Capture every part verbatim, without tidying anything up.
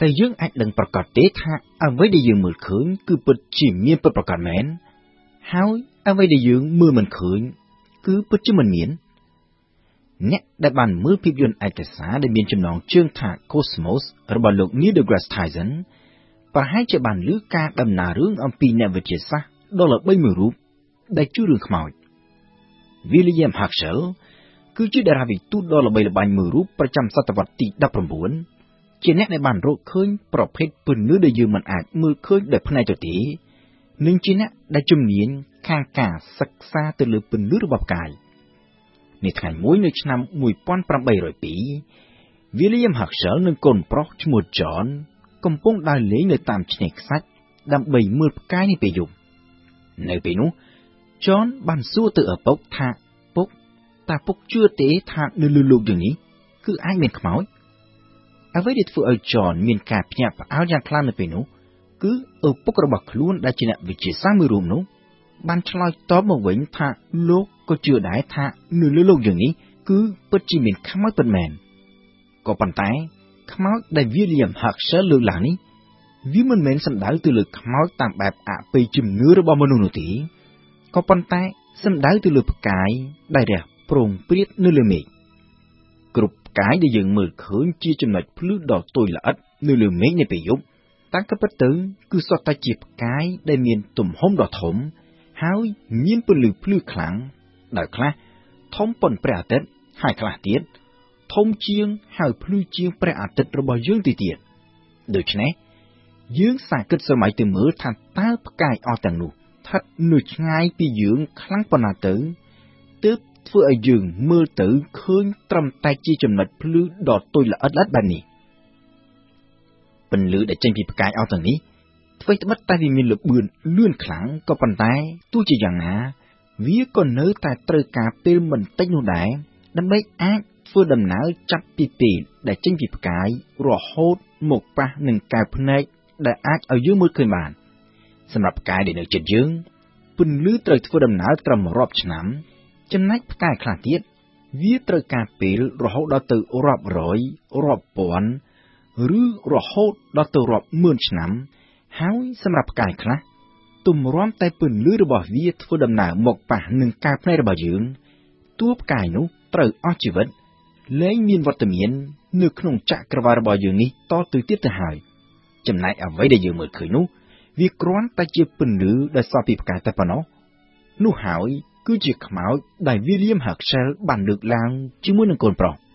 แต่យើងអាចដឹងប្រកាសទេថាអ្វីដែលយើងមើលឃើញគឺពិតជាមានពិតប្រាកដមែនហើយអ្វីដែលយើងមើលមិនឃើញគឺពិតជាមិនមានអ្នកដែលបានមើលភាពយន្តឯកសារដែលមានចំណងជើងថា Cosmos របស់លោក Neil deGrasse Tyson ប្រហែលជាបានឮការដំណើររឿងអំពីអ្នកវិទ្យាសាស្ត្រដ៏ល្បីមួយរូបដែលជួយរឿងខ្មោច William Herschel គឺជាតារាវិទូដ៏ល្បីល្បាញមួយរូបប្រចាំសតវត្សទីដប់ប្រាំបួនជាអ្នកដែលបានរកឃើញប្រភេទពន្លឺដែលយើងមិនអាចមើលឃើញដោយភ្នែកទទេនិងជាអ្នកដែលជំនាញខាងការសិក្សាទៅលើពន្លឺរបស់ផ្កាយនៅថ្ងៃមួយនៅឆ្នាំeighteen oh two William Herschel និងកូនប្រុសឈ្មោះ John កំពុងដើរលេងនៅតាមឆ្នេរខ្សាច់ដើម្បីមើលផ្កាយនាពេលយប់នៅពេលនោះ John បានសួរទៅឪពុកថាពុកតើពុកជឿទេថានៅលើលោកយើងនេះគឺអាចមានខ្មោចអ្វីដែលធ្វើឲ្យ John មានការភ្ញាក់ផ្អើលយ៉ាងខ្លាំងនៅពេលនោះគឺឪពុករបស់ខ្លួនដែលជាអ្នកវិទ្យាសាស្ត្រមួយរូបនោះបានឆ្លើយតបមកវិញថាលោកក៏ជឿដែរថានៅលើលោកយើងនេះគឺពិតជាមានខ្មោចពិតមែនក៏ប៉ុន្តែខ្មោចដែល William Herschel លើកឡើងនេះវាមិនមែនសំដៅទៅលើខ្មោចតាមបែបអបិយជំនឿរបស់មនុស្សនោះទេក៏ប៉ុន្តែសំដៅទៅលើផ្កាយដែលរះប្រងព្រាតនៅលើមេឃគ្រប់ផ្កាយដែលយើងមើលឃើញជាចំណុចភ្លឺដ៏តូចល្អិតនៅលើមេឃនៅពេលយប់តាមពិតទៅគឺសុទ្ធតែជាផ្កាយដែលមានទំហំដ៏ធំហើយមានពន្លឺភ្លឺខ្លាំងដែលខ្លះធំប៉ុនព្រះអាទិត្យហើយខ្លះទៀតធំជាងហើយភ្លឺជាងព្រះអាទិត្យរបស់យើងទៅទៀតដូច្នេះយើងសាកគិតសម័យទៅមើលថាតើផ្កាយអស់ទាំងនោះស្ថិតនៅឆ្ងាយពីយើងខ្លាំងប៉ុណ្ណាទៅទើបធ្វើឲ្យយើងមើលទៅឃើញត្រឹមតែជាចំណុចភ្លឺដ៏តូចល្អិតល្អិតបែបនេះពន្លឺដែលចេញពីផ្កាយអស់ទាំងនេះអ្វីត្បិតតែវាមានល្បឿនលឿនខ្លាំងក៏ប៉ុន្តែទោះជាយ៉ាងណាវាក៏នៅតែត្រូវការពេលមិនតិចនោះដែរដើម្បីអាចធ្វើដំណើរចាប់ពីពេលដែលចេញពីផ្កាយរហូតមកប៉ះនឹងកែវភ្នែកដែលអាចឲ្យយើងមើលឃើញបានសម្រាប់ផ្កាយដែលនៅជិតយើងពន្លឺត្រូវធ្វើដំណើរត្រឹមរាប់ឆ្នាំចំណែកផ្កាយខ្លះទៀតវាត្រូវការពេលរហូតដល់ទៅរាប់រយរាប់ពាន់ឬរហូតដល់ទៅរាប់ម៉ឺនឆ្នាំហើយសម្រាប់ផ្កាយខ្លះទម្រាំតែពន្លឺរបស់វាធ្វើដំណើរមកប៉ះនឹងកែវភ្នែករបស់យើងតួផ្កាយនោះត្រូវអស់ជីវិតលែងមានវត្តមាននៅក្នុងចក្រវាឡរបស់យើងនេះតទៅទៀតទៅហើយចំណែកអ្វីដែលយើងមើលឃើញនោះវាគ្រាន់តែជាពន្លឺដែលសល់ពីផ្កាយតែប៉ុណ្ណោះនោះហើយគឺជាខ្មោចដែល William Herschel បានលើកឡើងជាមួយនឹងកូនប្រុស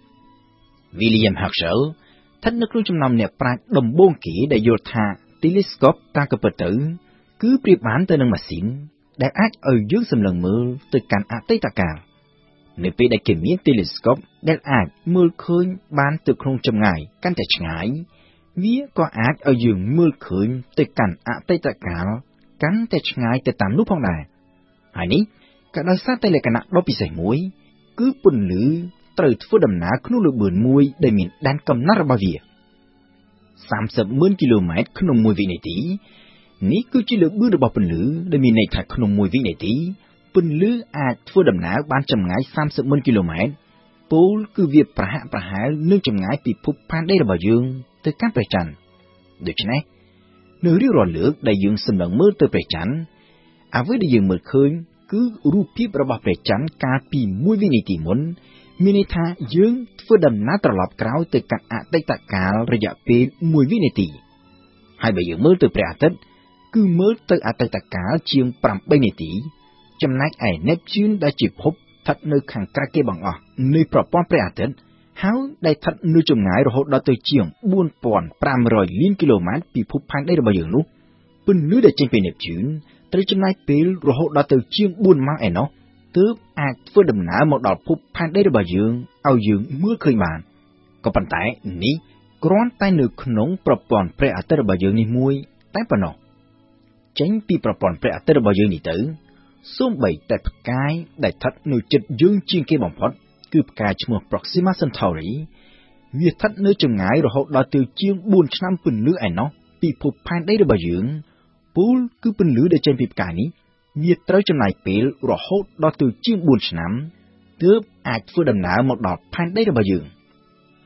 William Herschel ស្ថិតនៅក្នុងចំណោមអ្នកប្រាជ្ញដំបូងគេដែលយល់ថា telescope តាមពិតទៅគឺប្រៀបបានទៅនឹងម៉ាស៊ីនដែលអាចឲ្យយើងសម្លឹងមើលទៅកាន់អតីតកាលនៅពេលដែលគេមាន telescope ដែលអាចមើលឃើញបានទៅក្នុងចម្ងាយកាន់តែឆ្ងាយវាក៏អាចឲ្យយើងមើលឃើញទៅកាន់អតីតកាលកាន់តែឆ្ងាយទៅតាមនោះផងដែរហើយនេះក៏ដោយសារតែលក្ខណៈដ៏ពិសេសមួយគឺពន្លឺត្រូវធ្វើដំណើរក្នុងល្បឿនមួយដែលមានដែនកំណត់របស់វាសាមសិបម៉ឺនគីឡូម៉ែត្រក្នុងមួយវិនាទីនេះគឺជាល្បឿនរបស់ពន្លឺដែលមានន័យថាក្នុងមួយវិនាទីពន្លឺអាចធ្វើដំណើរបានចម្ងាយសាមសិបម៉ឺនគីឡូម៉ែត្រពោលគឺវាប្រហាក់ប្រហែលនឹងចម្ងាយពីភពផែនដីរបស់យើងទៅកាន់ព្រះច័ន្ទដូច្នេះនៅរៀងរាល់លើកដែលយើងសម្លឹងមើលទៅព្រះច័ន្ទអ្វីដែលយើងមើលឃើញគឺរូបភាពរបស់ព្រះច័ន្ទកាលពីមួយវិនាទីមុនមានន័យថាយើងធ្វើដំណើរត្រឡប់ក្រោយទៅកាន់អតីតកាលរយៈពេលមួយវិនាទីហើយបើយើងមើលទៅព្រះអាទិត្យគឺមើលទៅអតីតកាលជាងប្រាំបីនាទីចំណែកឯ Neptune ដែលជាភពស្ថិតនៅខាងក្រៅគេបង្អស់នៃប្រព័ន្ធព្រះអាទិត្យហើយដែលស្ថិតនៅចម្ងាយរហូតដល់ទៅជាងបួនពាន់ប្រាំរយលានគីឡូម៉ែត្រពីភពផែនដីរបស់យើងនោះពន្លឺដែលចេញពី Neptune ត្រូវចំណាយពេលរហូតដល់ទៅជាងបួនម៉ោងឯណោះទើបអាចធ្វើដំណើរមកដល់ភពផែនដីរបស់យើងឲ្យយើងមើលឃើញបានក៏ប៉ុន្តែនេះគ្រាន់តែនៅក្នុងប្រព័ន្ធព្រះអាទិត្យរបស់យើងនេះមួយតែប៉ុណ្ណោះចេញពីប្រព័ន្ធព្រះអាទិត្យរបស់យើងនេះទៅសូម្បីតែផ្កាយដែលស្ថិតនៅជិតយើងជាងគេបំផុតគឺផ្កាយឈ្មោះ Proxima Centauri វាស្ថិតនៅចម្ងាយរហូតដល់ទៅជាងបួនឆ្នាំពន្លឺឯណោះពីភពផែនដីរបស់យើងពូលគឺពន្លឺដែលចេញពីផ្កាយនេះវាត្រូវចំណាយពេលរហូតដល់ទៅជាងបួនឆ្នាំទើបអាចធ្វើដំណើរមកដល់ផែនដីរបស់យើង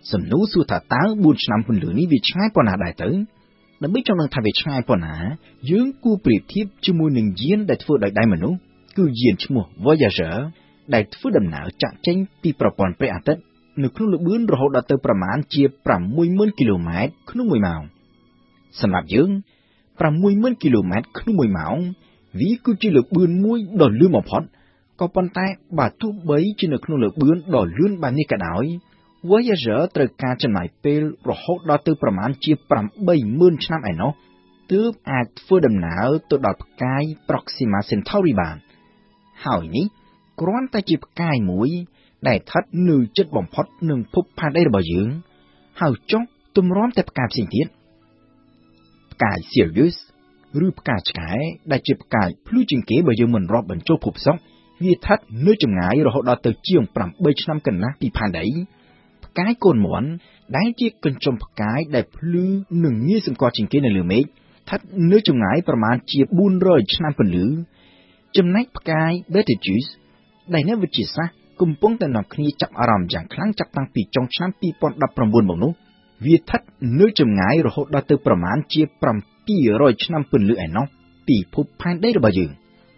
សំណួរសួរថាតើបួនឆ្នាំពន្លឺនេះវាឆ្ងាយប៉ុណ្ណាដែរទៅដើម្បីចង់ដឹងថាវាឆ្ងាយប៉ុណ្ណាយើងគួរប្រៀបធៀបជាមួយនឹងយានដែលធ្វើដោយដៃមនុស្សគឺយានឈ្មោះ Voyager ដែលធ្វើដំណើរចាក់ចេញពីប្រព័ន្ធព្រះអាទិត្យនៅក្នុងល្បឿនរហូតដល់ទៅប្រមាណជា ប្រាំមួយម៉ឺន គីឡូម៉ែត្រក្នុងមួយម៉ោងសម្រាប់យើង ប្រាំមួយម៉ឺន គីឡូម៉ែត្រក្នុងមួយម៉ោងវាគឺជាល្បឿនមួយដ៏លឿនបំផុតក៏ប៉ុន្តែបើទោះបីជានៅក្នុងល្បឿនដ៏លឿនបែបនេះក៏ដោយ Voyager ត្រូវការចំណាយពេលរហូតដល់ទៅប្រមាណជា ប្រាំបីម៉ឺន ឆ្នាំឯណោះទើបអាចធ្វើដំណើរទៅដល់ផ្កាយ Proxima Centauri បានហើយនេះគ្រាន់តែជាផ្កាយមួយដែលស្ថិតនៅជិតបំផុតនឹងភពផែនដីរបស់យើងហើយចុះទម្រាំតែផ្កាយផ្សេងទៀតផ្កាយ Sirius ឬផ្កាយឆ្កែដែលជាផ្កាយភ្លឺជាងគេបើយើងមិនរាប់បញ្ចូលភពសុក្រវាស្ថិតនៅចម្ងាយរហូតដល់ទៅជាងប្រាំបីឆ្នាំកន្លះពីផែនដីផ្កាយកូនមាន់ដែលជាកញ្ចុំផ្កាយដែលភ្លឺនិងងាយសម្គាល់ជាងគេនៅលើមេឃស្ថិតនៅចម្ងាយប្រមាណជាបួនរយឆ្នាំពន្លឺចំណែកផ្កាយ Betelgeuse ដែលអ្នកវិទ្យាសាស្ត្រកំពុងតែនាំគ្នាចាប់អារម្មណ៍យ៉ាងខ្លាំងចាប់តាំងពីចុងឆ្នាំពីរពាន់ដប់ប្រាំបួនមកនោះវាស្ថិតនៅចម្ងាយរហូតដល់ទៅប្រមាណជាប្រាំពីររយឆ្នាំពន្លឺឯណោះពីភពផែនដីរបស់យើង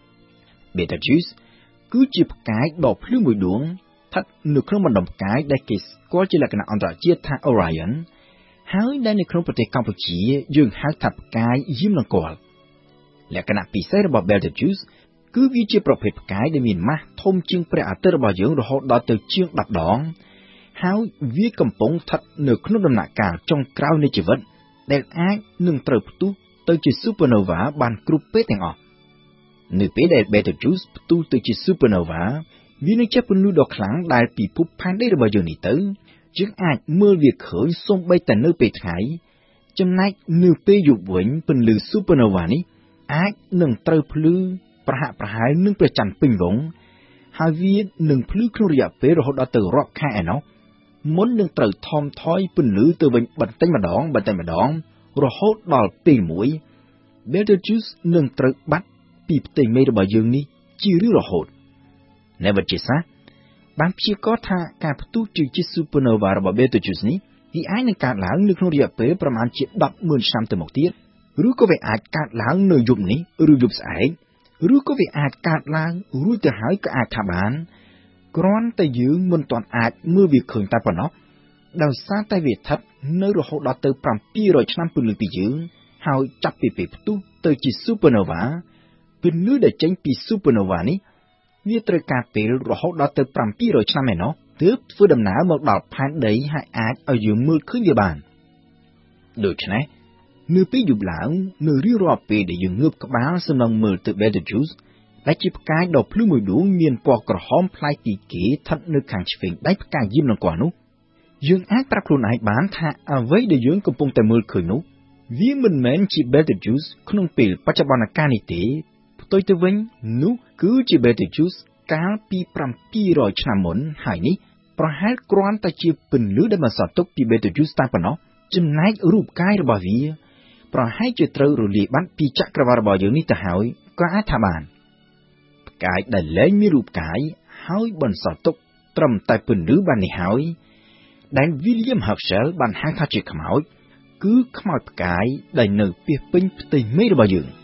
Betelgeuse គឺជាផ្កាយដ៏ភ្លឺមួយដួងស្ថិតនៅក្នុងបណ្ដុំផ្កាយដែលគេស្គាល់ជាលក្ខណៈអន្តរជាតិថា Orion ហើយដែលនៅក្នុងប្រទេសកម្ពុជាយើងហៅថាផ្កាយយាមនង្គ័លលក្ខណៈពិសេសរបស់ Betelgeuse គឺវាជាប្រភេទផ្កាយដែលមានម៉ាស់ធំជាងព្រះអាទិត្យរបស់យើងរហូតដល់ទៅជាងដប់ដងហើយវាកំពុងស្ថិតនៅក្នុងដំណាក់កាលចុងក្រោយនៃជីវិតដែលអាចនឹងត្រូវផ្ទុះទៅជា Supernova បានគ្រប់ពេលទាំងអស់នៅពេលដែល Betelgeuse ផ្ទុះទៅជា Supernova វានឹងចេះពន្លឺដ៏ខ្លាំងដែលពីភពផែនដីរបស់យើងនេះទៅយើងអាចមើលវាឃើញសូម្បីតែនៅពេលថ្ងៃចំណែកនៅពេលយប់វិញពន្លឺ Supernova នេះអាចនឹងត្រូវភ្លឺប្រហាក់ប្រហែលនឹងព្រះច័ន្ទពេញវង្សហើយវានឹងភ្លឺក្នុងរយៈពេលរហូតដល់ទៅរាប់ខែឯណោះមុននឹងត្រូវថមថយពន្លឺទៅវិញបន្តិចម្ដងបន្តិចម្ដងរហូតដល់ពេលមួយ Betelgeuse នឹងត្រូវបាត់ពីផ្ទៃមេឃរបស់យើងនេះជារឿយរហូតអ្នកវិទ្យាសាស្ត្របានព្យាករណ៍ថាការផ្ទុះជាជា Supernova របស់ Betelgeuse នេះវាអាចនឹងកើតឡើងនៅក្នុងរយៈពេលប្រមាណជាដប់ម៉ឺនឆ្នាំទៅមុខទៀតឬក៏វាអាចកើតឡើងនៅយប់នេះឬយប់ស្អែកឬក៏វាអាចកើតឡើងរួចទៅហើយក៏អាចថាបានគ្រាន់តែយើងមិនទាន់អាចមើលវាឃើញតែប៉ុណ្ណោះដោយសារតែវាស្ថិតនៅរហូតដល់ទៅប្រាំពីររយឆ្នាំពន្លឺពីយើងហើយចាប់ពីពេលផ្ទុះទៅជា Supernova ពន្លឺដែលចេញពី Supernova នេះវាត្រូវការពេលរហូតដល់ទៅប្រាំពីររយឆ្នាំឯណោះទើបធ្វើដំណើរមកដល់ផែនដីហើយអាចឲ្យយើងមើលឃើញវាបានដូច្នេះនៅពេលយប់ឡើងនៅរៀងរាល់ពេលដែលយើងងើបក្បាលសំឡេងមើលទៅ Betelgeuse ដែលជាផ្កាយដ៏ភ្លឺមួយដួងមានពណ៌ក្រហមប្លែកពីគេស្ថិតនៅខាងឆ្វេងដៃផ្កាយយាមនង្គ័លនោះយើងអាចប្រាប់ខ្លួនឯងបានថាអ្វីដែលយើងកំពុងតែមើលឃើញនោះវាមិនមែនជា Betelgeuse ក្នុងពេលបច្ចុប្បន្នកាលនេះទេផ្ទុយទៅវិញនោះគឺជា Betelgeuse កាលពីប្រាំពីររយឆ្នាំមុនហើយនេះប្រហែលគ្រាន់តែជាពន្លឺដែលបន្សល់ទុកពី Betelgeuse តែប៉ុណ្ណោះចំណែករូបកាយរបស់វាប្រហែលជាត្រូវរលាយបាត់ពីចក្រវាឡរបស់យើងនេះទៅហើយក៏អាចថាបានផ្កាយដែលលែងមានរូបកាយហើយបន្សល់ទុកត្រឹមតែពន្លឺបាននេះហើយដែល William Herschel បានហៅថាជាខ្មោចគឺខ្មោចផ្កាយដែលនៅពាសពេញផ្ទៃមេឃរបស់យើង